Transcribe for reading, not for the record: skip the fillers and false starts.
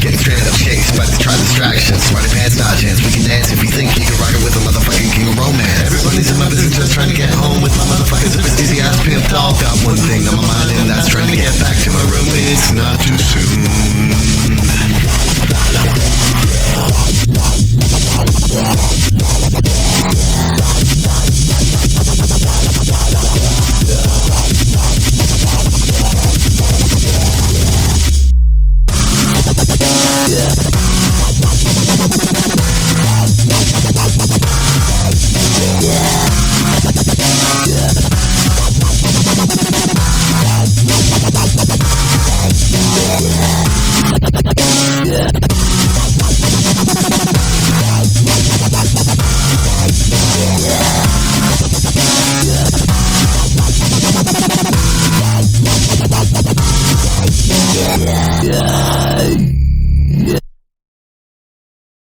Getting straight up chased by the try distractions. Smarty pants dodging. We can dance if you think you can rock it with a motherfucking king of romance. Everybody's in my business just trying to get home with my motherfuckers. If it's easy ass pimp doll. Got one thing on my mind and that's trying to get back to my room. It's not too soon.